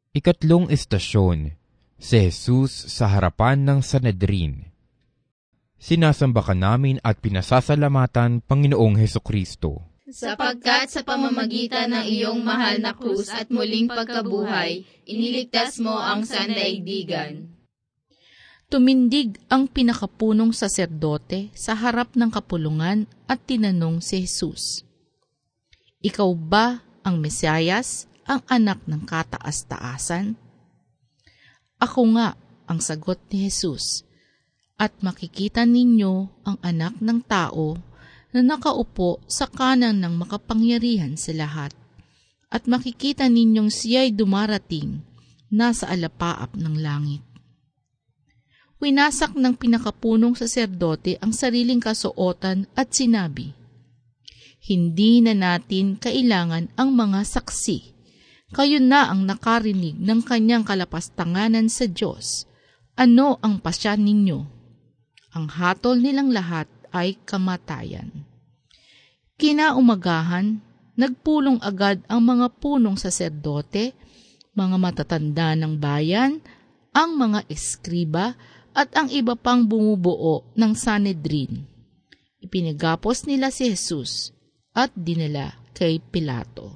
Ikatlong estasyon, si Jesus sa harapan ng Sanedrin. Sinasamba ka namin at pinasasalamatan, Panginoong Hesukristo. Sapagkat sa pamamagitan ng iyong mahal na krus at muling pagkabuhay, iniligtas mo ang sandaigdigan. Tumindig ang pinakapunong saserdote sa harap ng kapulungan at tinanong si Jesus, "Ikaw ba ang Mesiyas, ang anak ng kataas-taasan?" "Ako nga," ang sagot ni Jesus, "at makikita ninyo ang anak ng tao na nakaupo sa kanan ng makapangyarihan sa lahat, at makikita ninyong siya'y dumarating nasa alapaap ng langit." Winasak ng pinakapunong saserdote ang sariling kasuotan at sinabi, "Hindi na natin kailangan ang mga saksi. Kayo na ang nakarinig ng kanyang kalapastanganan sa Diyos. Ano ang pasya ninyo?" Ang hatol nilang lahat ay kamatayan. Kinaumagahan, nagpulong agad ang mga punong saserdote, mga matatanda ng bayan, ang mga eskriba, at ang iba pang bumubuo ng Sanedrin. Ipinagapos nila si Jesus at dinala kay Pilato.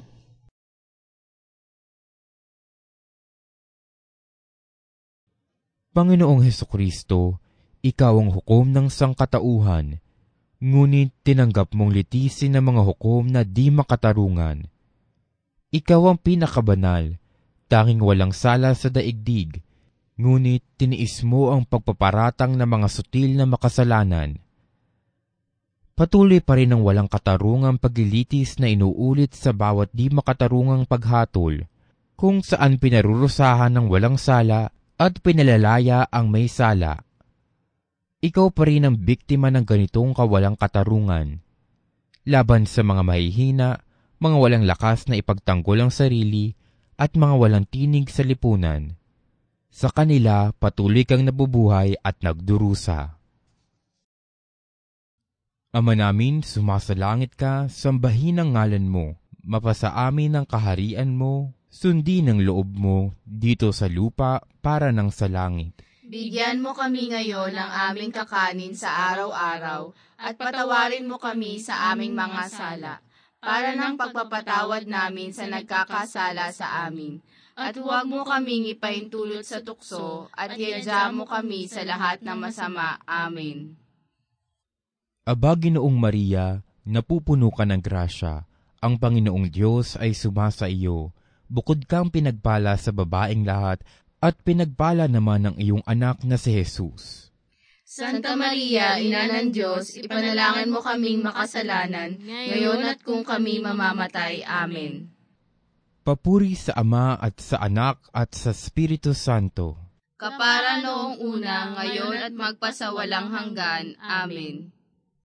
Panginoong Hesukristo, ikaw ang hukom ng sangkatauhan, ngunit tinanggap mong litisin ang mga hukom na di makatarungan. Ikaw ang pinakabanal, tanging walang sala sa daigdig, ngunit tiniis mo ang pagpaparatang ng mga sutil na makasalanan. Patuloy pa rin ang walang katarungang paglilitis na inuulit sa bawat di makatarungang paghatol, kung saan pinarurusahan ng walang sala at pinalalaya ang may sala. Ikaw pa rin ang biktima ng ganitong kawalang katarungan. Laban sa mga mahihina, mga walang lakas na ipagtanggol ang sarili, at mga walang tinig sa lipunan. Sa kanila, patuloy kang nabubuhay at nagdurusa. Ama namin, sumasalangit ka, sambahin ang ngalan mo, mapasa amin ang kaharian mo, sundin ang loob mo dito sa lupa para nang sa langit. Bigyan mo kami ngayon ng aming kakanin sa araw-araw, at patawarin mo kami sa aming mga sala, para ng pagpapatawad namin sa nagkakasala sa amin. At huwag mo kaming ipaintulot sa tukso, at iadya mo kami sa lahat ng masama. Amen. Aba, Ginoong Maria, napupuno ka ng grasya, ang Panginoong Diyos ay sumasa iyo. Bukod kang pinagpala sa babaeng lahat, at pinagpala naman ang iyong anak na si Jesus. Santa Maria, Ina ng Diyos, ipanalangin mo kaming makasalanan, ngayon at kung kami mamamatay. Amen. Papuri sa Ama at sa Anak at sa Espiritu Santo. Kapara noong una, ngayon at magpasawalang hanggan. Amen.